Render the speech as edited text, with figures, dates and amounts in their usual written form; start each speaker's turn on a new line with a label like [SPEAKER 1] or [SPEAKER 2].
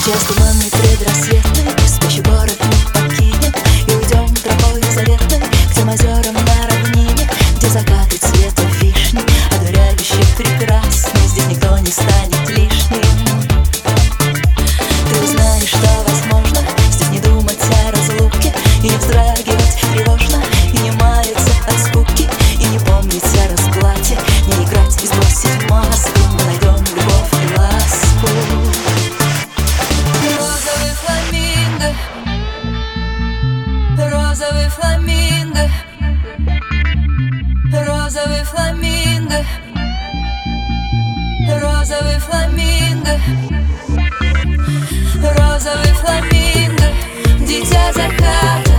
[SPEAKER 1] Час туманный предрассветный, спящий город мы покинем и уйдем тропой заветной к тем озерам на равнине, где закаты цвета вишни, одуряющие прекрасны. Здесь никто не станет лишним. Ты узнаешь, что возможно здесь не думать о разлуке и не вздрагивать тревожно, и не маяться от скуки, и не помнить о расплате, не играть и сбросить маску. Мы найдем любовь и ласку.
[SPEAKER 2] Розовый фламинго, розовый фламинго, розовый фламинго, розовый фламинго, розовый фламинго, дитя заката.